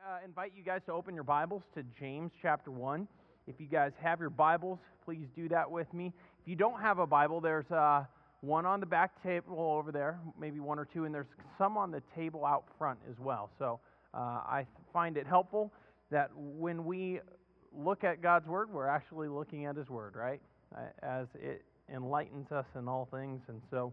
invite you guys to open your Bibles to James chapter 1. If you guys have your Bibles, please do that with me. If you don't have a Bible, there's one on the back table over there, maybe one or two, and there's some on the table out front as well. So I find it helpful that when we look at God's Word, we're actually looking at His Word, right? As it enlightens us in all things. And so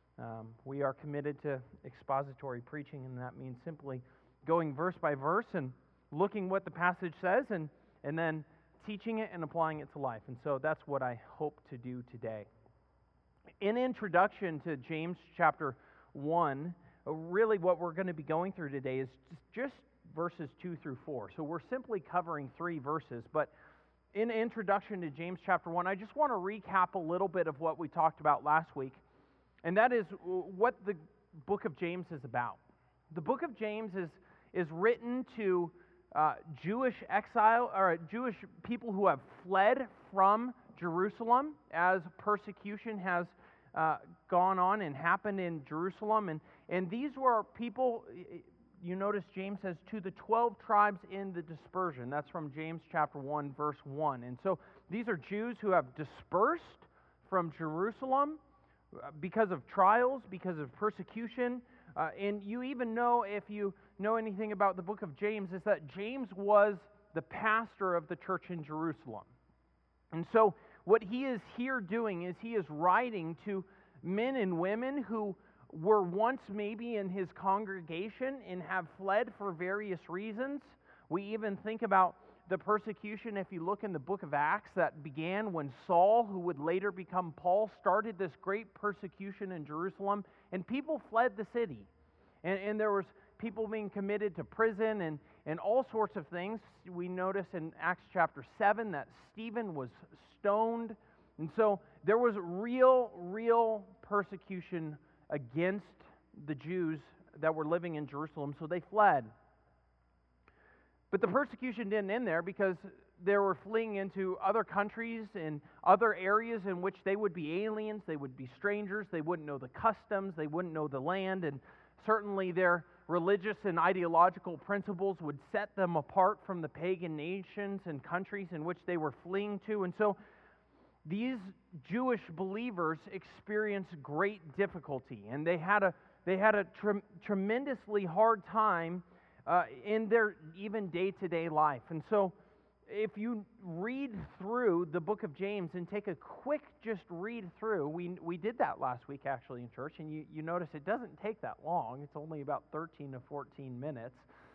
we are committed to expository preaching, and that means simply going verse by verse and looking what the passage says and then teaching it and applying it to life. And so that's what I hope to do today. In introduction to James chapter 1, really what we're going to be going through today is just verses 2 through 4. So we're simply covering 3 verses, but in introduction to James chapter 1, I just want to recap a little bit of what we talked about last week, and that is what the book of James is about. The book of James is written to Jewish exile or Jewish people who have fled from Jerusalem as persecution has gone on and happened in Jerusalem, and these were people. You notice James says to the 12 tribes in the dispersion. That's from James chapter 1 verse 1. And so these are Jews who have dispersed from Jerusalem because of trials, because of persecution. And you even know, if you know anything about the book of James, is that James was the pastor of the church in Jerusalem. And so what he is here doing is he is writing to men and women who were once maybe in his congregation and have fled for various reasons. We even think about the persecution, if you look in the book of Acts, that began when Saul, who would later become Paul, started this great persecution in Jerusalem, and people fled the city. And there was people being committed to prison and all sorts of things. We notice in Acts chapter 7 that Stephen was stoned. And so there was real persecution against the Jews that were living in Jerusalem, so they fled. But the persecution didn't end there, because they were fleeing into other countries and other areas in which they would be aliens, they would be strangers, they wouldn't know the customs, they wouldn't know the land, and certainly their religious and ideological principles would set them apart from the pagan nations and countries in which they were fleeing to. And so these Jewish believers experienced great difficulty, and they had a tremendously hard time in their even day-to-day life. And so if you read through the book of James and take a quick just read through, we did that last week actually in church, and you notice it doesn't take that long. It's only about 13 to 14 minutes.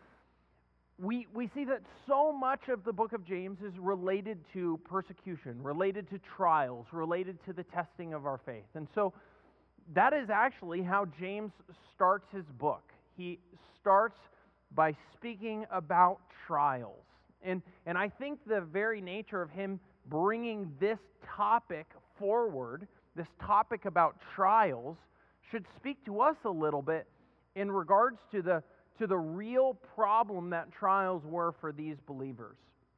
We see that so much of the book of James is related to persecution, related to trials, related to the testing of our faith. And so that is actually how James starts his book. He starts by speaking about trials. And I think the very nature of him bringing this topic forward, this topic about trials, should speak to us a little bit in regards to the real problem that trials were for these believers.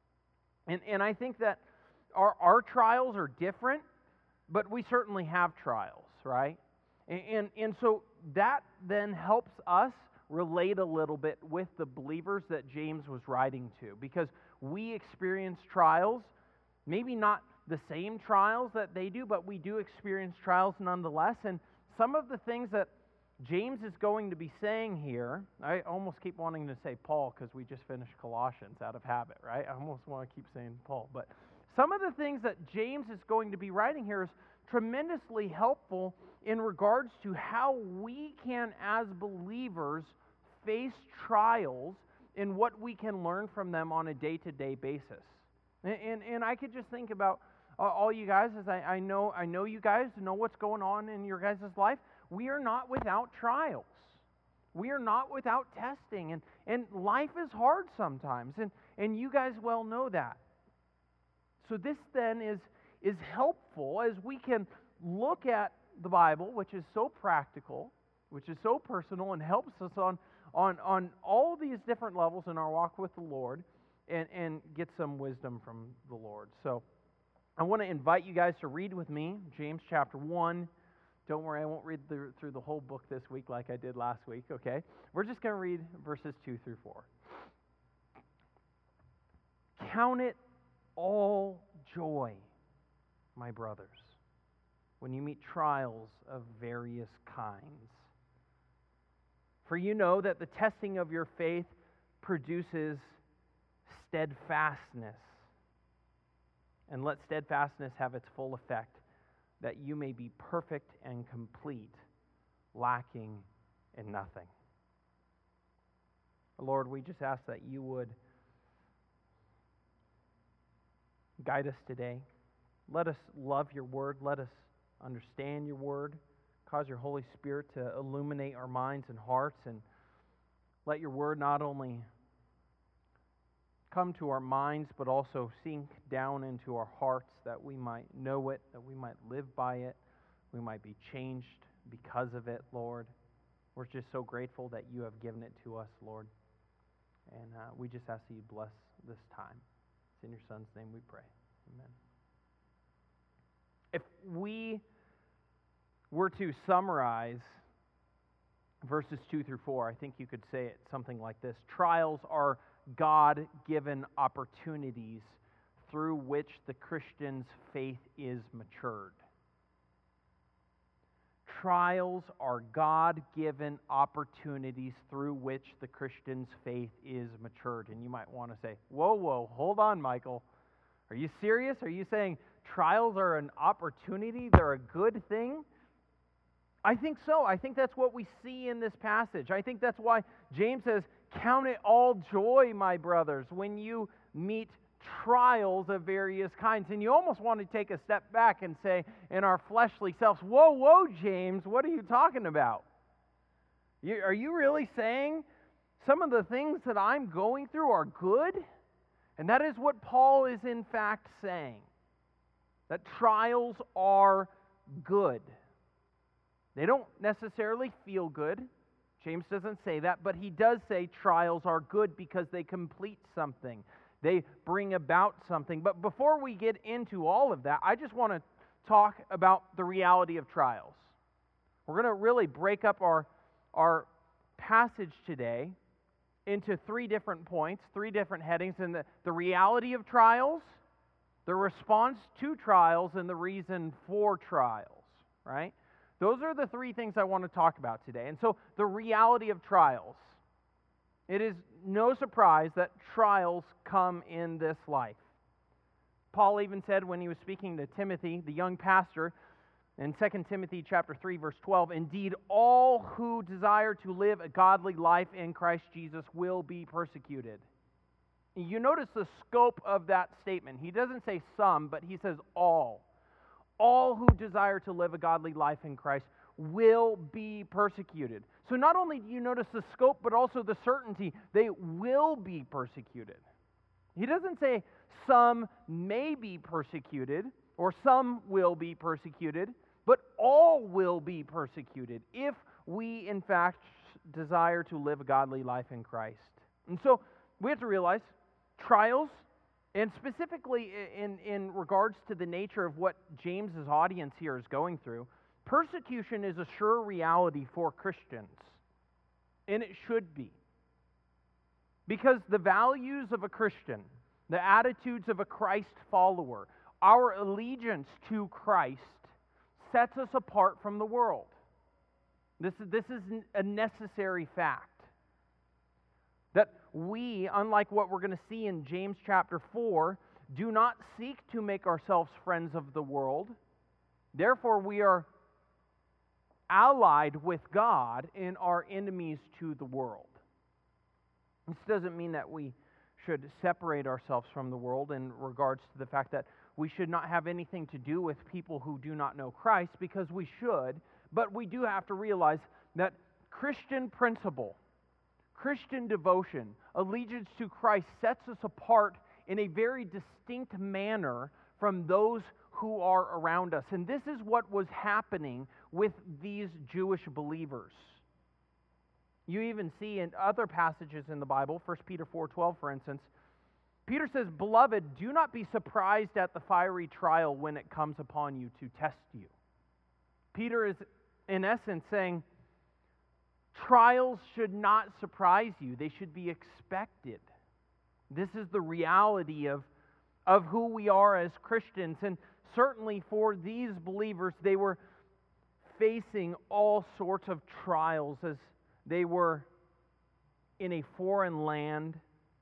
And I think that our trials are different, but we certainly have trials, right? And so that then helps us relate a little bit with the believers that James was writing to, because we experience trials, maybe not the same trials that they do, but we do experience trials nonetheless. And some of the things that James is going to be saying here, I almost keep wanting to say Paul because we just finished Colossians out of habit, right? I almost want to keep saying Paul. But some of the things that James is going to be writing here is tremendously helpful in regards to how we can, as believers, face trials and what we can learn from them on a day-to-day basis. And I could just think about all you guys, as I know you guys know what's going on in your guys' life. We are not without trials. We are not without testing. And life is hard sometimes. And you guys well know that. So this then is helpful as we can look at the Bible, which is so practical, which is so personal, and helps us on all these different levels in our walk with the Lord, and get some wisdom from the Lord. So I want to invite you guys to read with me James chapter 1. Don't worry, I won't read through the whole book this week like I did last week, okay? We're just going to read verses 2 through 4. Count it all joy, my brothers, when you meet trials of various kinds. For you know that the testing of your faith produces steadfastness. And let steadfastness have its full effect, that you may be perfect and complete, lacking in nothing. Lord, we just ask that you would guide us today. Let us love your word. Let us understand your word. Cause your Holy Spirit to illuminate our minds and hearts, and let your word not only come to our minds, but also sink down into our hearts, that we might know it, that we might live by it, we might be changed because of it, Lord. We're just so grateful that you have given it to us, Lord. And we just ask that you bless this time. It's in your Son's name we pray. Amen. If we were to summarize verses 2 through 4, I think you could say it something like this. Trials are God-given opportunities through which the Christian's faith is matured. Trials are God-given opportunities through which the Christian's faith is matured. And you might want to say, whoa, hold on, Michael. Are you serious? Are you saying trials are an opportunity? They're a good thing? I think so. I think that's what we see in this passage. I think that's why James says, count it all joy, my brothers, when you meet trials of various kinds. And you almost want to take a step back and say, in our fleshly selves, whoa, James, what are you talking about? Are you really saying some of the things that I'm going through are good? And that is what Paul is in fact saying, that trials are good. They don't necessarily feel good. James doesn't say that, but he does say trials are good because they complete something. They bring about something. But before we get into all of that, I just want to talk about the reality of trials. We're going to really break up our passage today into three different points, three different headings, and the reality of trials, the response to trials, and the reason for trials, right? Those are the three things I want to talk about today. And so, the reality of trials. It is no surprise that trials come in this life. Paul even said when he was speaking to Timothy, the young pastor, in 2 Timothy chapter 3, verse 12, indeed, all who desire to live a godly life in Christ Jesus will be persecuted. You notice the scope of that statement. He doesn't say some, but he says all. All who desire to live a godly life in Christ will be persecuted. So not only do you notice the scope, but also the certainty. They will be persecuted. He doesn't say some may be persecuted or some will be persecuted, but all will be persecuted if we, in fact, desire to live a godly life in Christ. And so we have to realize trials, and specifically in regards to the nature of what James's audience here is going through, persecution is a sure reality for Christians. And it should be. Because the values of a Christian, the attitudes of a Christ follower, our allegiance to Christ sets us apart from the world. This is a necessary fact. That we, unlike what we're going to see in James chapter 4, do not seek to make ourselves friends of the world. Therefore, we are allied with God in our enemies to the world. This doesn't mean that we should separate ourselves from the world in regards to the fact that we should not have anything to do with people who do not know Christ, because we should, but we do have to realize that Christian principle, Christian devotion, allegiance to Christ sets us apart in a very distinct manner from those who are around us. And this is what was happening with these Jewish believers. You even see in other passages in the Bible, 1 Peter 4:12, for instance, Peter says, "Beloved, do not be surprised at the fiery trial when it comes upon you to test you." Peter is, in essence, saying, trials should not surprise you. They should be expected. This is the reality of who we are as Christians. And certainly for these believers, they were facing all sorts of trials as they were in a foreign land.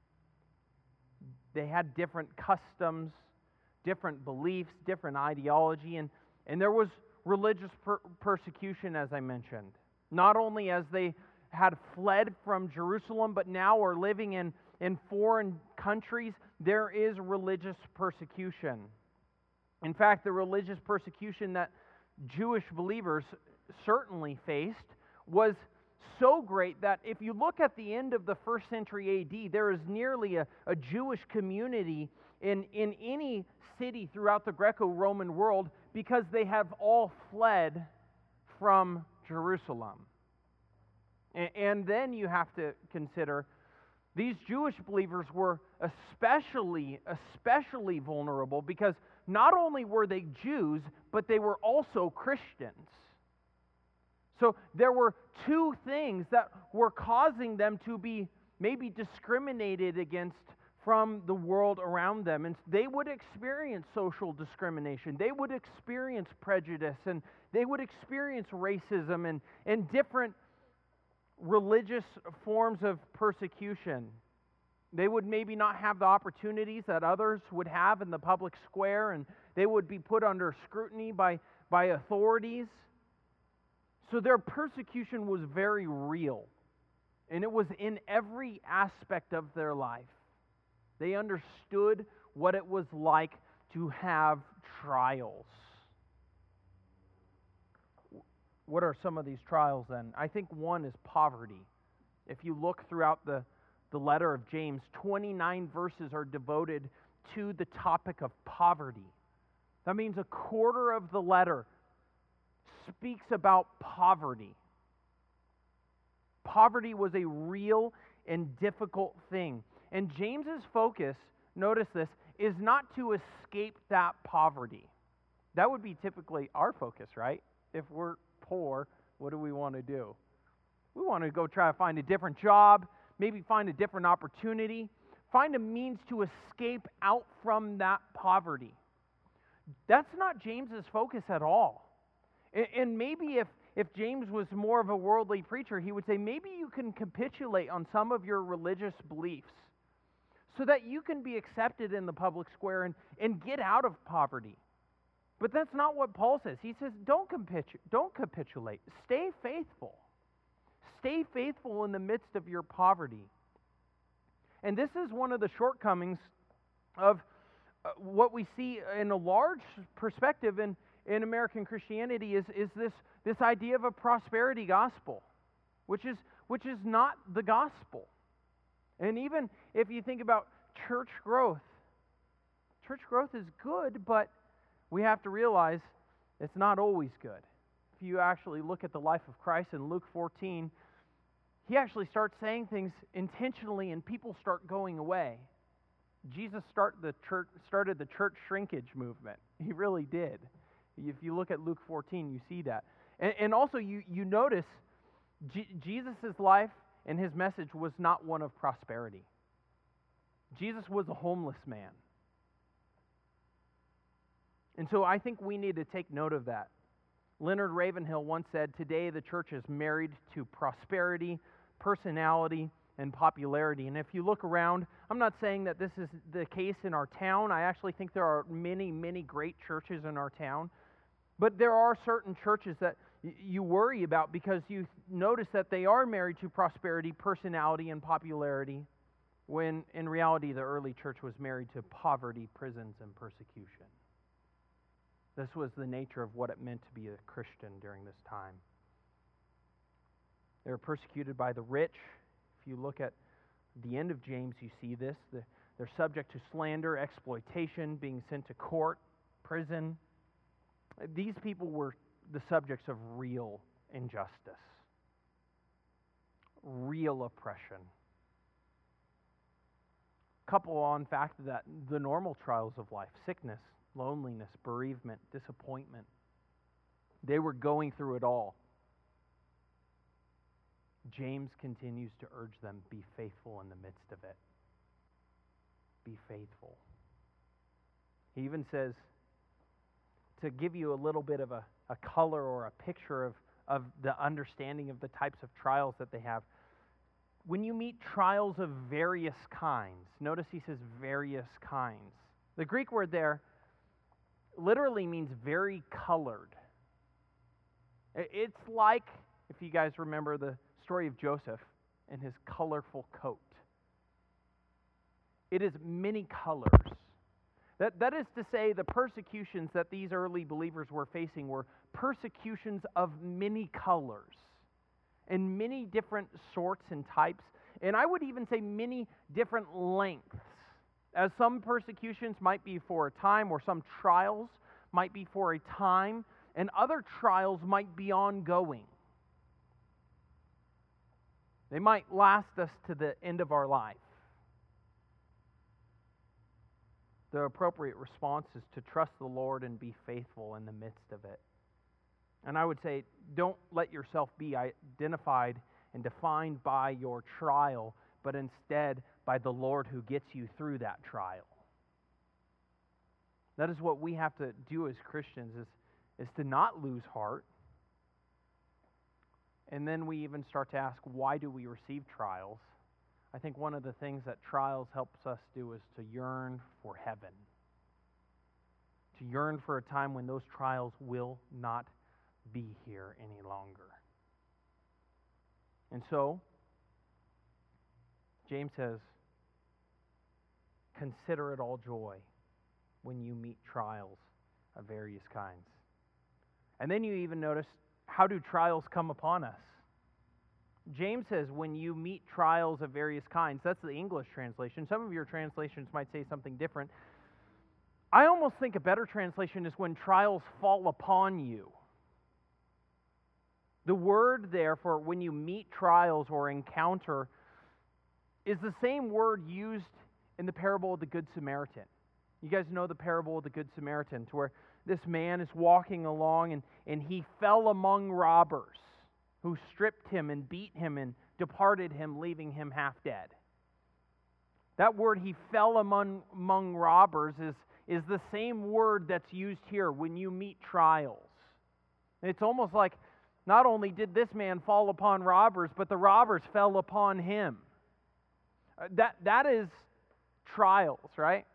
They had different customs, different beliefs, different ideology, and there was religious persecution, as I mentioned. Not only as they had fled from Jerusalem, but now are living in foreign countries, there is religious persecution. In fact, the religious persecution that Jewish believers certainly faced was so great that if you look at the end of the 1st century AD, there is nearly a Jewish community in any city throughout the Greco-Roman world because they have all fled from Jerusalem. And then you have to consider these Jewish believers were especially vulnerable because not only were they Jews, but they were also Christians. So there were two things that were causing them to be maybe discriminated against from the world around them. And they would experience social discrimination. They would experience prejudice, and they would experience racism and different religious forms of persecution. They would maybe not have the opportunities that others would have in the public square, and they would be put under scrutiny by authorities. So their persecution was very real, and it was in every aspect of their life. They understood what it was like to have trials. What are some of these trials then? I think one is poverty. If you look throughout the letter of James, 29 verses are devoted to the topic of poverty. That means a quarter of the letter speaks about poverty. Poverty was a real and difficult thing. And James's focus, notice this, is not to escape that poverty. That would be typically our focus, right? If we're poor, what do we want to do? We want to go try to find a different job, maybe find a different opportunity, find a means to escape out from that poverty. That's not James's focus at all. And maybe if James was more of a worldly preacher, he would say maybe you can capitulate on some of your religious beliefs so that you can be accepted in the public square and get out of poverty. But that's not what Paul says. He says, don't capitulate. Stay faithful. Stay faithful in the midst of your poverty. And this is one of the shortcomings of what we see in a large perspective in American Christianity is this idea of a prosperity gospel, which is not the gospel. And even if you think about church growth is good, but we have to realize it's not always good. If you actually look at the life of Christ in Luke 14, he actually starts saying things intentionally and people start going away. Jesus started the church shrinkage movement. He really did. If you look at Luke 14, you see that. And also you notice Jesus' life and his message was not one of prosperity. Jesus was a homeless man. And so I think we need to take note of that. Leonard Ravenhill once said, "Today the church is married to prosperity, personality, and popularity." And if you look around, I'm not saying that this is the case in our town. I actually think there are many, many great churches in our town. But there are certain churches that you worry about because you notice that they are married to prosperity, personality, and popularity, when in reality the early church was married to poverty, prisons, and persecution. This was the nature of what it meant to be a Christian during this time. They were persecuted by the rich. If you look at the end of James, you see this. They're subject to slander, exploitation, being sent to court, prison. These people were the subjects of real injustice, real oppression. Couple on fact of that, the normal trials of life, sickness, loneliness, bereavement, disappointment. They were going through it all. James continues to urge them, be faithful in the midst of it. be faithful. He even says, to give you a little bit of a color or a picture of the understanding of the types of trials that they have. When you meet trials of various kinds, notice he says various kinds. The Greek word there literally means very colored. It's like, if you guys remember the story of Joseph and his colorful coat. It is many colors. That is to say, the persecutions that these early believers were facing were persecutions of many colors and many different sorts and types, and I would even say many different lengths. As some persecutions might be for a time, or some trials might be for a time, and other trials might be ongoing. They might last us to the end of our life. The appropriate response is to trust the Lord and be faithful in the midst of it. And I would say, don't let yourself be identified and defined by your trial, but instead by the Lord who gets you through that trial. That is what we have to do as Christians, is to not lose heart. And then we even start to ask, why do we receive trials? I think one of the things that trials helps us do is to yearn for heaven. To yearn for a time when those trials will not be here any longer. And so, James says, consider it all joy when you meet trials of various kinds. And then you even notice, how do trials come upon us? James says, when you meet trials of various kinds. That's the English translation. Some of your translations might say something different. I almost think a better translation is when trials fall upon you. The word there for when you meet trials or encounter is the same word used in the parable of the Good Samaritan. You guys know the parable of the Good Samaritan, to where this man is walking along and he fell among robbers who stripped him and beat him and departed him, leaving him half dead. That word, he fell among robbers, is the same word that's used here when you meet trials. It's almost like not only did this man fall upon robbers, but the robbers fell upon him. That is trials, right?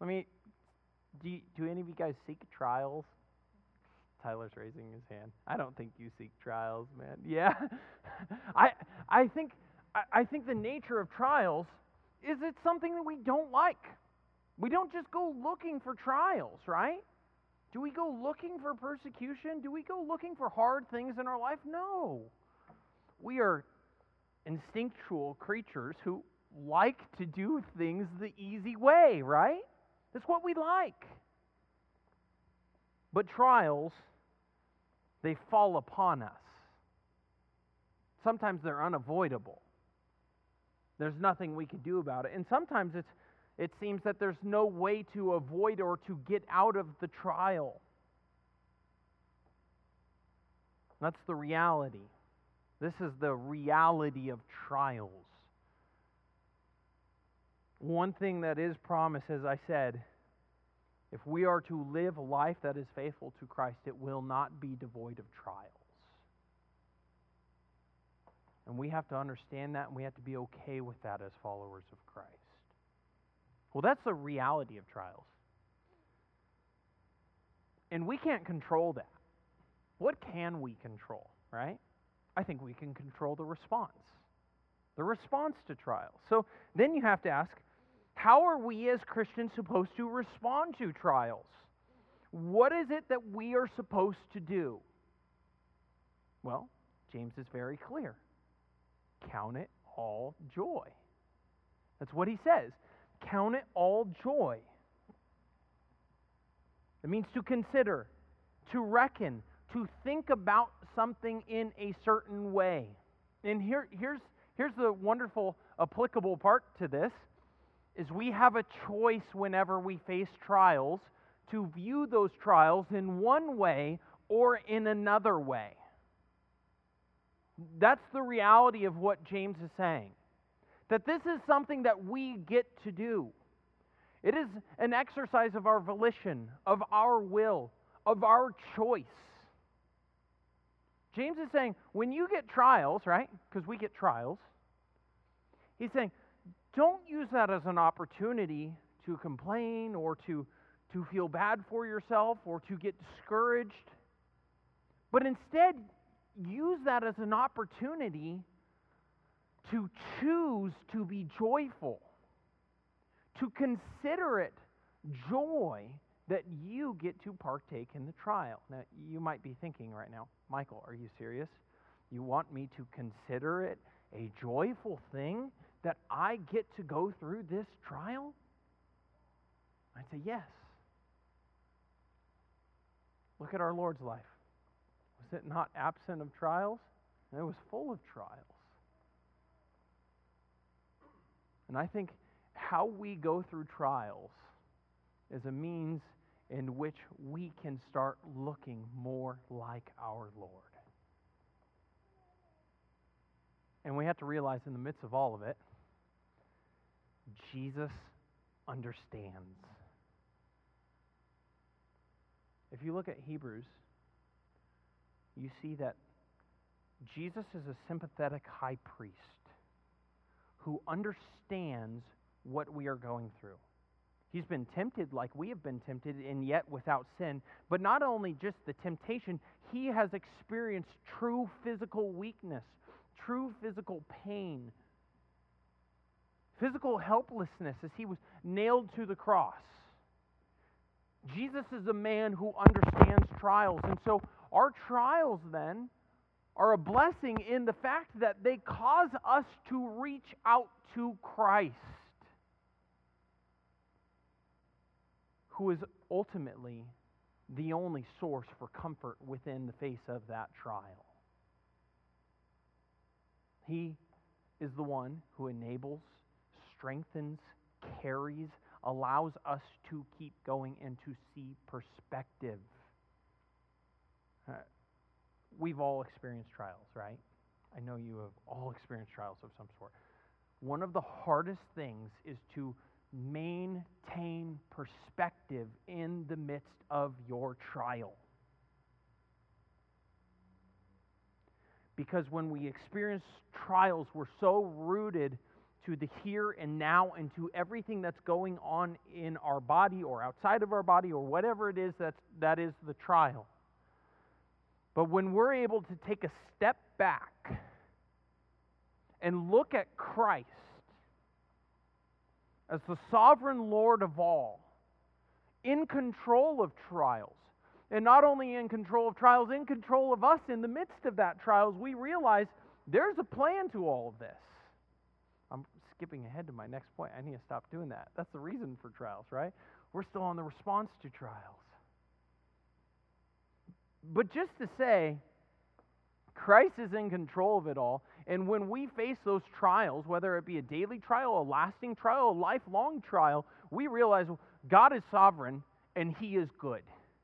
Do any of you guys seek trials? Tyler's raising his hand. I don't think you seek trials, man. Yeah. I think the nature of trials is it's something that we don't like. We don't just go looking for trials, right? Do we go looking for persecution? Do we go looking for hard things in our life? No. We are instinctual creatures who like to do things the easy way, right? That's what we like. But trials, they fall upon us. Sometimes they're unavoidable. There's nothing we can do about it. And sometimes it seems that there's no way to avoid or to get out of the trial. That's the reality. This is the reality of trials. One thing that is promised, as I said, if we are to live a life that is faithful to Christ, it will not be devoid of trials. And we have to understand that, and we have to be okay with that as followers of Christ. Well, that's the reality of trials. And we can't control that. What can we control, right? I think we can control the response to trials. So then you have to ask, how are we as Christians supposed to respond to trials? What is it that we are supposed to do? Well, James is very clear. Count it all joy. That's what he says. Count it all joy. It means to consider, to reckon, to think about something in a certain way. And here's the wonderful applicable part to this, is we have a choice whenever we face trials to view those trials in one way or in another way. That's the reality of what James is saying. That this is something that we get to do. It is an exercise of our volition, of our will, of our choice. James is saying, when you get trials, right? Because we get trials. He's saying, don't use that as an opportunity to complain or to feel bad for yourself or to get discouraged. But instead, use that as an opportunity to choose to be joyful, to consider it joy that you get to partake in the trial. Now, you might be thinking right now, Michael, are you serious? You want me to consider it a joyful thing that I get to go through this trial? I'd say yes. Look at our Lord's life. Was it not absent of trials? It was full of trials. And I think how we go through trials is a means in which we can start looking more like our Lord. And we have to realize in the midst of all of it, Jesus understands. If you look at Hebrews, you see that Jesus is a sympathetic high priest who understands what we are going through. He's been tempted like we have been tempted, and yet without sin. But not only just the temptation, he has experienced true physical weakness, true physical pain, physical helplessness as he was nailed to the cross. Jesus is a man who understands trials. And so our trials then are a blessing in the fact that they cause us to reach out to Christ, who is ultimately the only source for comfort within the face of that trial. He is the one who enables, strengthens, carries, allows us to keep going and to see perspective. We've all experienced trials, right? I know you have all experienced trials of some sort. One of the hardest things is to maintain perspective in the midst of your trial. Because when we experience trials, we're so rooted to the here and now and to everything that's going on in our body or outside of our body or whatever it is that is the trial. But when we're able to take a step back and look at Christ as the sovereign Lord of all, in control of trials, and not only in control of trials, in control of us in the midst of that trials, we realize there's a plan to all of this. I'm skipping ahead to my next point. I need to stop doing that. That's the reason for trials, right? We're still on the response to trials. But just to say, Christ is in control of it all, and when we face those trials, whether it be a daily trial, a lasting trial, a lifelong trial, we realize God is sovereign and He is good.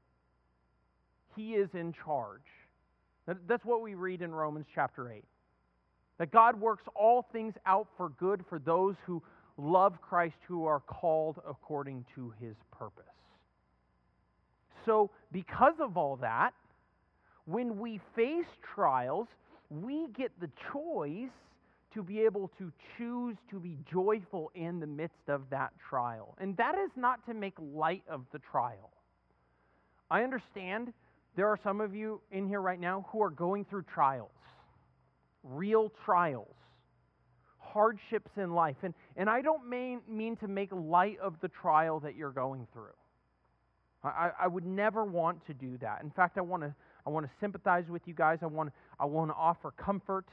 He is in charge. That's what we read in Romans chapter 8. That God works all things out for good for those who love Christ, who are called according to His purpose. So, because of all that, when we face trials, we get the choice to be able to choose to be joyful in the midst of that trial. And that is not to make light of the trial. I understand there are some of you in here right now who are going through trials, real trials, hardships in life. And I don't mean to make light of the trial that you're going through. I would never want to do that. In fact, I want to sympathize with you guys. I want to offer comfort.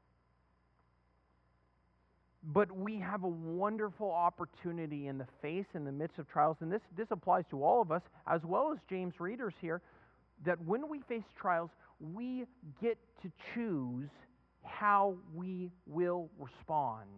But we have a wonderful opportunity in the midst of trials, and this applies to all of us, as well as James readers here, that when we face trials, we get to choose how we will respond.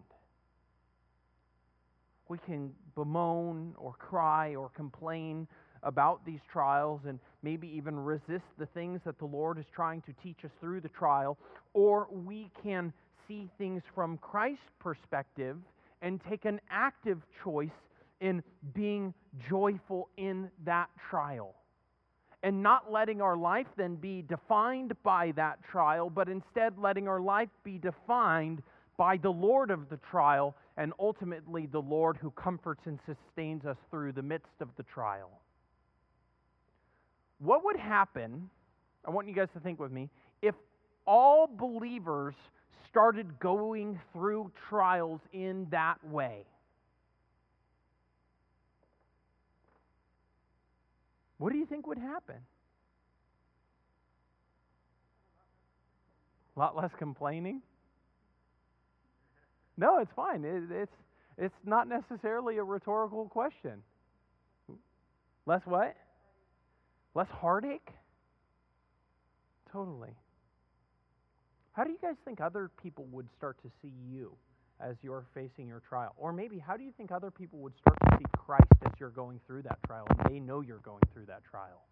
We can bemoan or cry or complain about these trials and maybe even resist the things that the Lord is trying to teach us through the trial, or we can see things from Christ's perspective and take an active choice in being joyful in that trial. And not letting our life then be defined by that trial, but instead letting our life be defined by the Lord of the trial, and ultimately the Lord who comforts and sustains us through the midst of the trial. What would happen, I want you guys to think with me, if all believers started going through trials in that way? What do you think would happen? A lot less complaining? No, it's fine. It's not necessarily a rhetorical question. Less what? Less heartache? Totally. How do you guys think other people would start to see you as you're facing your trial? Or maybe how do you think other people would start to see Christ as you're going through that trial and they know you're going through that trial?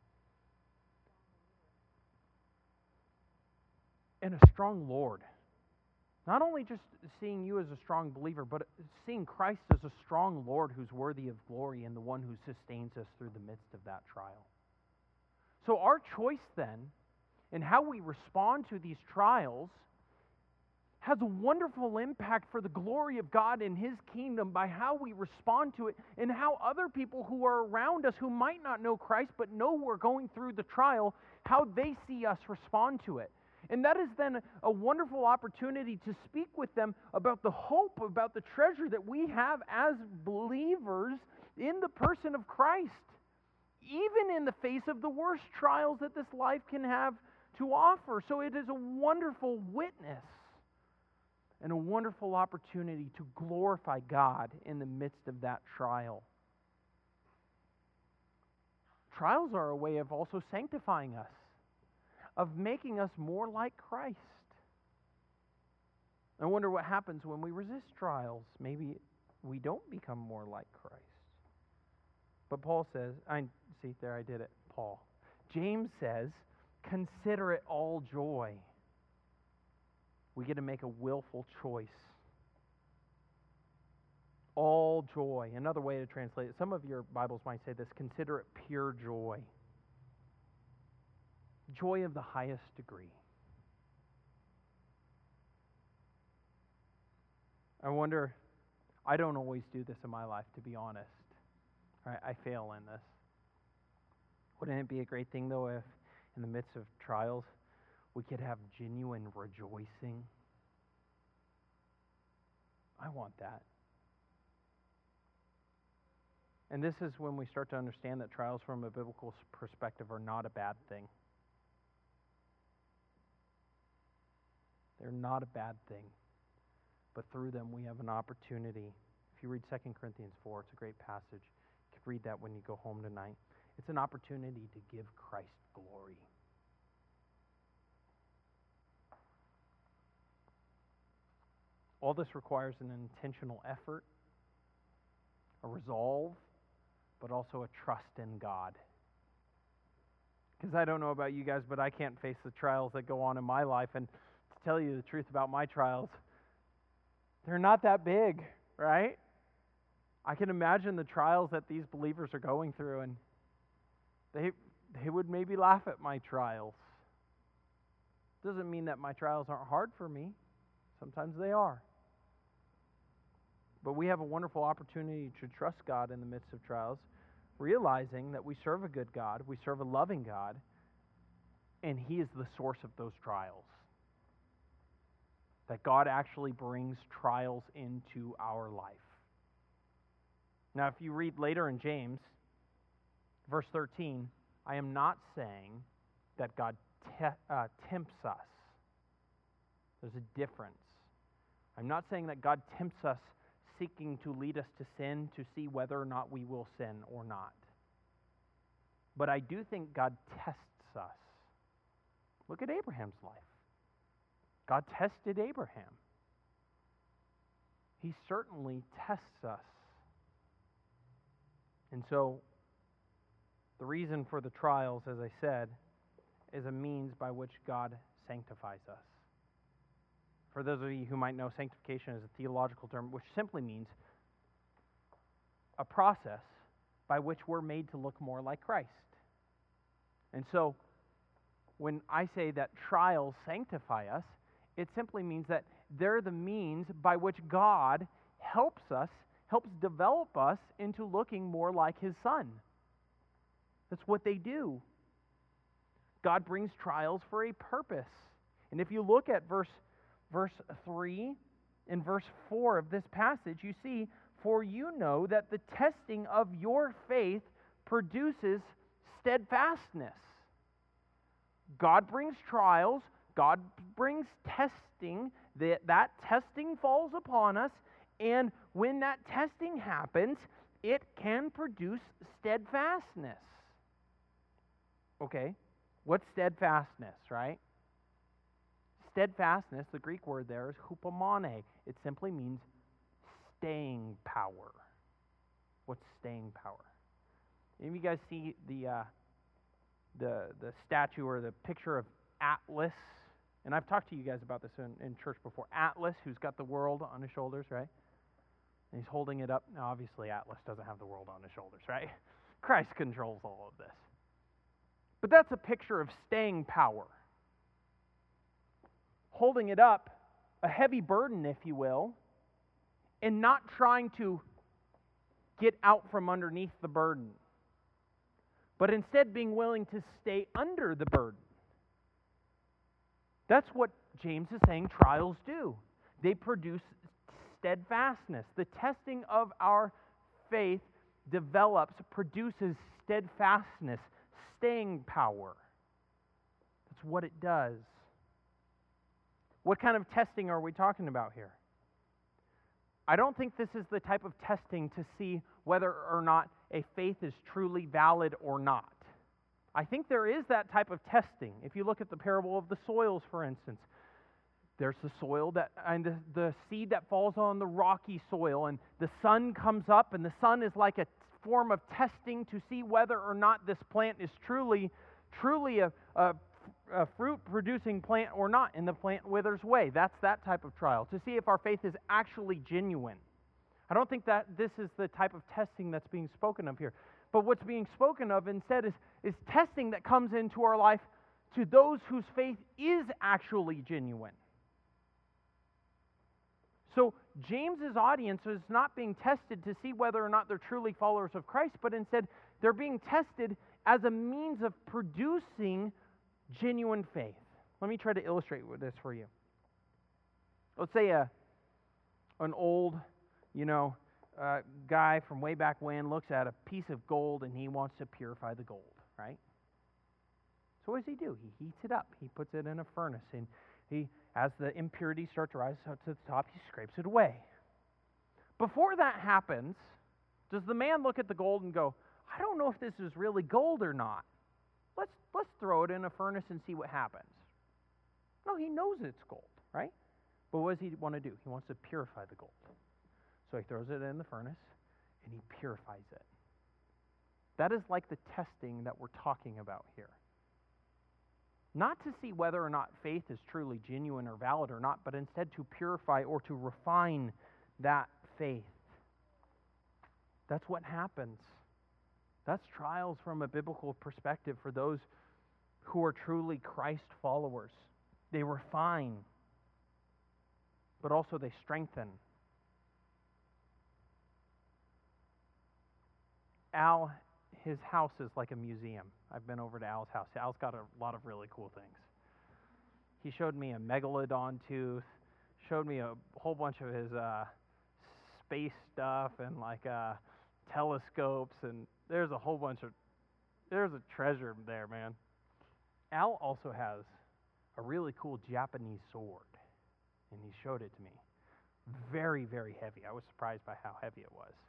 And a strong Lord. Not only just seeing you as a strong believer, but seeing Christ as a strong Lord who's worthy of glory and the one who sustains us through the midst of that trial. So our choice then in how we respond to these trials has a wonderful impact for the glory of God in His kingdom by how we respond to it and how other people who are around us who might not know Christ but know we're going through the trial, how they see us respond to it. And that is then a wonderful opportunity to speak with them about the hope, about the treasure that we have as believers in the person of Christ, even in the face of the worst trials that this life can have to offer. So it is a wonderful witness and a wonderful opportunity to glorify God in the midst of that trial. Trials are a way of also sanctifying us, of making us more like Christ. I wonder what happens when we resist trials. Maybe we don't become more like Christ. But Paul says, I did it, Paul. James says, consider it all joy. We get to make a willful choice. All joy. Another way to translate it, some of your Bibles might say this, consider it pure joy. Joy of the highest degree. I wonder, I don't always do this in my life, to be honest. I fail in this. Wouldn't it be a great thing, though, if in the midst of trials, we could have genuine rejoicing? I want that. And this is when we start to understand that trials from a biblical perspective are not a bad thing. They're not a bad thing. But through them, we have an opportunity. If you read 2 Corinthians 4, it's a great passage. You can read that when you go home tonight. It's an opportunity to give Christ glory. All this requires an intentional effort, a resolve, but also a trust in God. Because I don't know about you guys, but I can't face the trials that go on in my life. And to tell you the truth about my trials, they're not that big, right? I can imagine the trials that these believers are going through, and they would maybe laugh at my trials. Doesn't mean that my trials aren't hard for me. Sometimes they are. But we have a wonderful opportunity to trust God in the midst of trials, realizing that we serve a good God, we serve a loving God, and He is the source of those trials. That God actually brings trials into our life. Now, if you read later in James, verse 13, I am not saying that God tempts us. There's a difference. I'm not saying that God tempts us seeking to lead us to sin to see whether or not we will sin or not. But I do think God tests us. Look at Abraham's life. God tested Abraham. He certainly tests us. And so, the reason for the trials, as I said, is a means by which God sanctifies us. For those of you who might know, sanctification is a theological term which simply means a process by which we're made to look more like Christ. And so, when I say that trials sanctify us, it simply means that they're the means by which God helps develop us into looking more like His Son. That's what they do. God brings trials for a purpose. And if you look at verse 3 and verse 4 of this passage, you see, "For you know that the testing of your faith produces steadfastness." God brings trials, God brings testing, that testing falls upon us, and when that testing happens, it can produce steadfastness. Okay, what's steadfastness, right? Steadfastness, the Greek word there is hupomone. It simply means staying power. What's staying power? Any of you guys see the statue or the picture of Atlas? And I've talked to you guys about this in church before. Atlas, who's got the world on his shoulders, right? And he's holding it up. Now, obviously, Atlas doesn't have the world on his shoulders, right? Christ controls all of this. But that's a picture of staying power. Holding it up, a heavy burden, if you will, and not trying to get out from underneath the burden, but instead being willing to stay under the burden. That's what James is saying trials do. They produce steadfastness. The testing of our faith produces steadfastness, staying power. That's what it does. What kind of testing are we talking about here? I don't think this is the type of testing to see whether or not a faith is truly valid or not. I think there is that type of testing. If you look at the parable of the soils, for instance, there's the soil and the seed that falls on the rocky soil, and the sun comes up, and the sun is like a form of testing to see whether or not this plant is truly a fruit-producing plant or not, and the plant withers away. That's that type of trial, to see if our faith is actually genuine. I don't think that this is the type of testing that's being spoken of here. But what's being spoken of instead is testing that comes into our life to those whose faith is actually genuine. So James's audience is not being tested to see whether or not they're truly followers of Christ, but instead they're being tested as a means of producing genuine faith. Let me try to illustrate with this for you. Let's say an old, guy from way back when looks at a piece of gold and he wants to purify the gold, right? So what does he do? He heats it up. He puts it in a furnace, and as the impurities start to rise to the top, he scrapes it away. Before that happens, does the man look at the gold and go, I don't know if this is really gold or not. Let's throw it in a furnace and see what happens. No, he knows it's gold, right? But what does he want to do? He wants to purify the gold. So he throws it in the furnace and he purifies it. That is like the testing that we're talking about here. Not to see whether or not faith is truly genuine or valid or not, but instead to purify or to refine that faith. That's what happens. That's trials from a biblical perspective for those who are truly Christ followers. They refine, but also they strengthen. Al, his house is like a museum. I've been over to Al's house. Al's got a lot of really cool things. He showed me a megalodon tooth, showed me a whole bunch of his space stuff and telescopes, and there's a treasure there, man. Al also has a really cool Japanese sword, and he showed it to me. Very, very heavy. I was surprised by how heavy it was.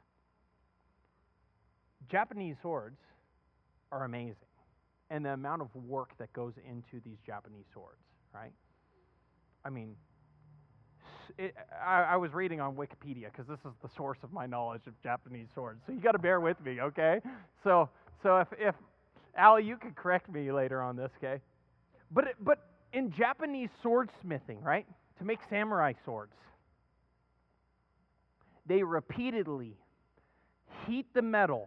Japanese swords are amazing, and the amount of work that goes into these Japanese swords, right? I mean, I was reading on Wikipedia because this is the source of my knowledge of Japanese swords, so you got to bear with me, okay? So if Al, you could correct me later on this, okay? But in Japanese swordsmithing, right, to make samurai swords, they repeatedly Heat the metal.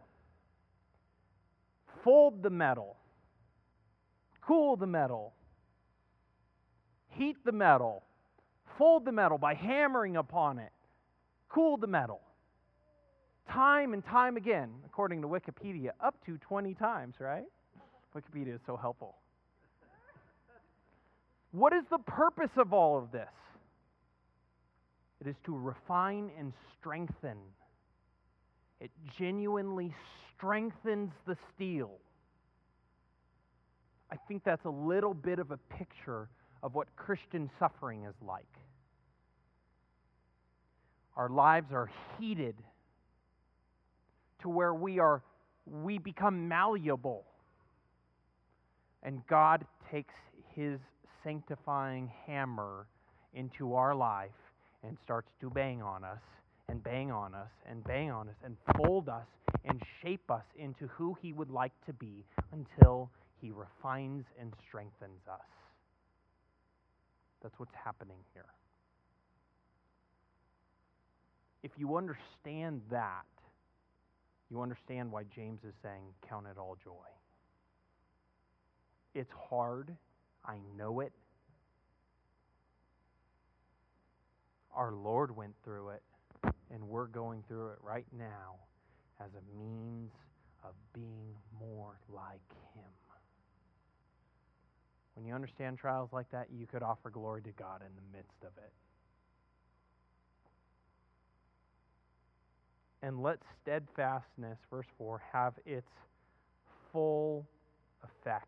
Fold the metal. Cool the metal. Heat the metal. Fold the metal by hammering upon it. Cool the metal. Time and time again, according to Wikipedia, up to 20 times, right? Wikipedia is so helpful. What is the purpose of all of this? It is to refine and strengthen. It genuinely strengthens the steel. I think that's a little bit of a picture of what Christian suffering is like. Our lives are heated to where we become malleable. And God takes His sanctifying hammer into our life and starts to bang on us and bang on us and bang on us and fold us and shape us into who He would like to be until He refines and strengthens us. That's what's happening here. If you understand that, you understand why James is saying, count it all joy. It's hard. I know it. Our Lord went through it, and we're going through it right now as a means of being more like Him. When you understand trials like that, you could offer glory to God in the midst of it. And let steadfastness, verse 4, have its full effect,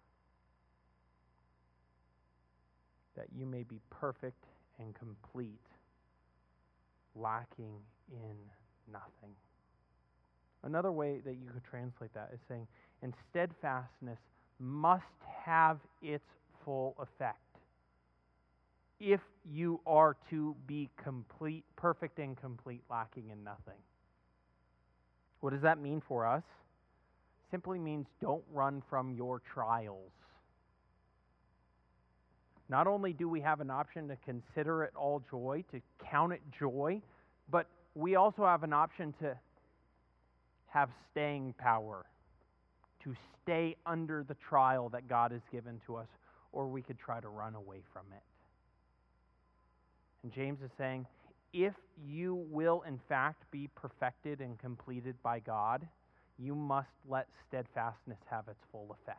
that you may be perfect and complete, lacking in nothing. Another way that you could translate that is saying, and steadfastness must have its full effect if you are to be complete, perfect and complete, lacking in nothing. What does that mean for us? Simply means don't run from your trials. Not only do we have an option to consider it all joy, to count it joy, but we also have an option to have staying power, to stay under the trial that God has given to us, or we could try to run away from it. And James is saying, if you will in fact be perfected and completed by God, you must let steadfastness have its full effect.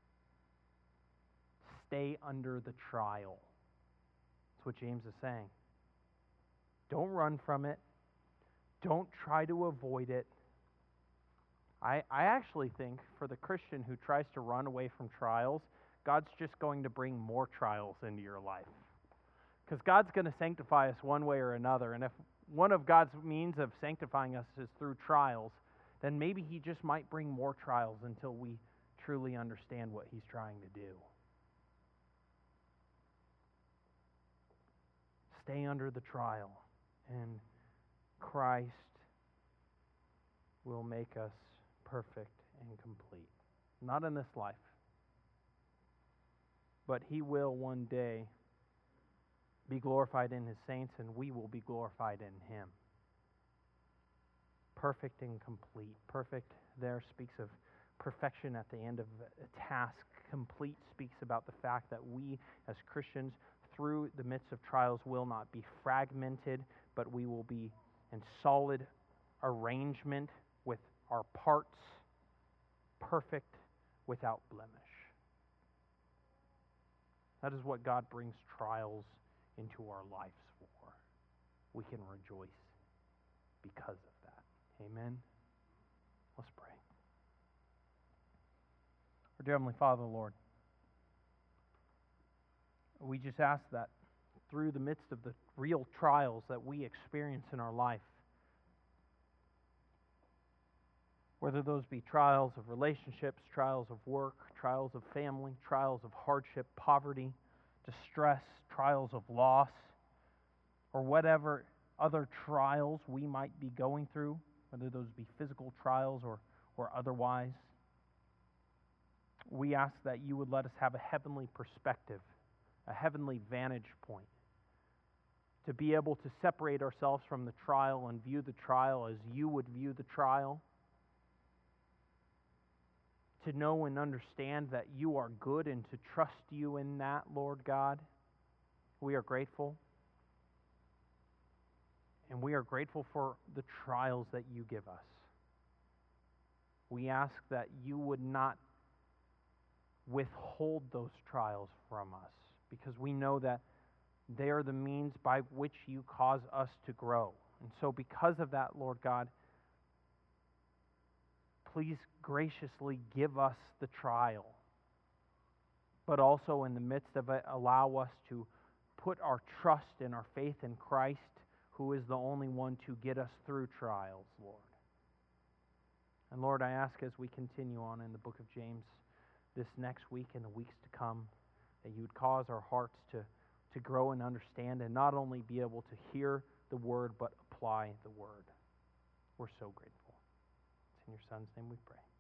Stay under the trial. That's what James is saying. Don't run from it. Don't try to avoid it. I actually think for the Christian who tries to run away from trials, God's just going to bring more trials into your life. Because God's going to sanctify us one way or another. And if one of God's means of sanctifying us is through trials, then maybe He just might bring more trials until we truly understand what He's trying to do. Stay under the trial, and Christ will make us perfect and complete. Not in this life, but He will one day be glorified in His saints, and we will be glorified in Him. Perfect and complete. Perfect there speaks of perfection at the end of a task. Complete speaks about the fact that we as Christians, through the midst of trials, will not be fragmented, but we will be in solid arrangement with our parts, perfect without blemish. That is what God brings trials into our lives for. We can rejoice because of that. Amen? Let's pray. Our dear Heavenly Father, Lord, we just ask that through the midst of the real trials that we experience in our life, whether those be trials of relationships, trials of work, trials of family, trials of hardship, poverty, distress, trials of loss, or whatever other trials we might be going through, whether those be physical trials or otherwise, we ask that you would let us have a heavenly perspective, a heavenly vantage point, to be able to separate ourselves from the trial and view the trial as you would view the trial, to know and understand that you are good and to trust you in that, Lord God. We are grateful. And we are grateful for the trials that you give us. We ask that you would not withhold those trials from us, because we know that they are the means by which you cause us to grow. And so because of that, Lord God, please graciously give us the trial, but also in the midst of it, allow us to put our trust and our faith in Christ, who is the only one to get us through trials, Lord. And Lord, I ask as we continue on in the book of James this next week and the weeks to come, that you would cause our hearts to grow and understand, and not only be able to hear the word, but apply the word. We're so grateful. It's in your Son's name we pray.